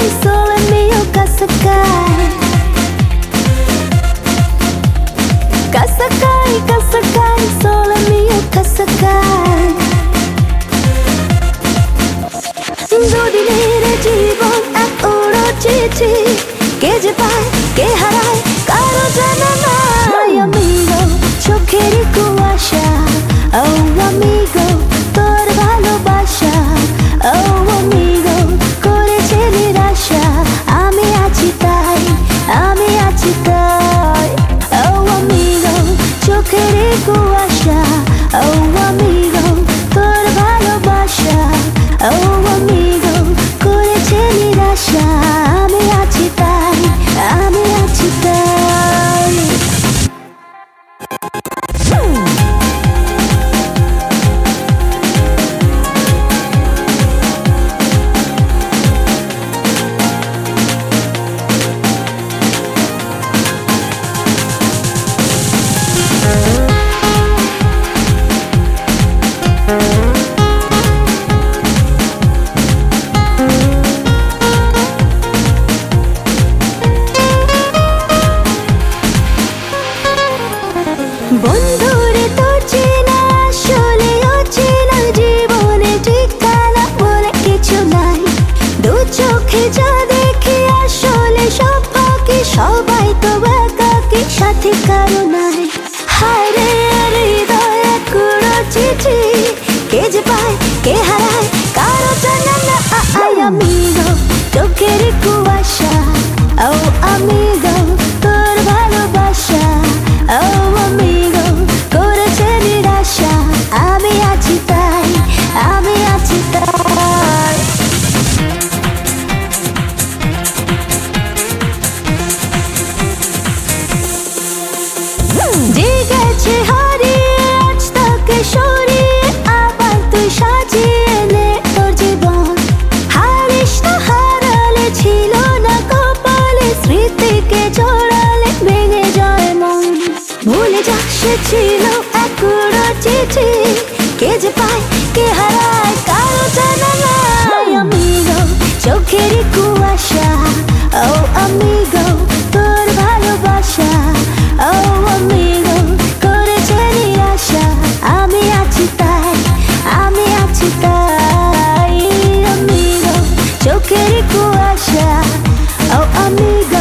sole mio Casakai. Casakai, Casakai, sole mio Casakai. দুদিনের জীবন এক উড়ো চিঠি, কে যে পায় কে হারায় কারো জানা নাই। আমিগো চোখের কুয়াশা, ও আমিগো তোর ভালোবাসা, ও আমিগো করেছে নিরাশা। আমি আছি তাই, আমি আছি তাই, ও আমিগো চোখের কুয়াশা, ও আমিগো তোর ভালোবাসা, ও আমিগো করেছে নিরাশা। আমি আছি তাই, আমি আছি তাই। বন্ধুরে তো চেনা আসলে অচেনা, জীবনে ঠিকানা বলে কিছু নাই। দু চোখে যা দেখি আসলে সব ফাঁকি, সবাই তো একাকি সাথে কারো নাই। হায় রে হৃদয় কুড়ো চিঠি, কে যে পায় কে হারায় কারো জানা না। আমিগো চোখের কুয়াশা, ও আমিগো তোর ভালোবাসা, ও আমিগো করেছে নিরাশা। আমি আছি তাই, আমি আছি তাই। যে গেছে হারিয়ে আজ তাকে সরিয়ে আবার তুই সাজিয়ে নে তোর জীবন। হারিস না হারালে ছিল না কপালে, স্মৃতিকে জড়ালে ভেঙে যায় মন। ভুলে যা সে ছিল এক কুড়ো চিঠি, কে যে পায় কে হারায় কারো জানা নাই। আমিগো চোখের কুয়াশা, ও আমিগো তোর ভালোবাসা, ও আমিগো করেছে নিরাশা। আমি আছি তাই, আমি আছি তাই। আমিগো চোখের কুয়াশা, ও আমিগো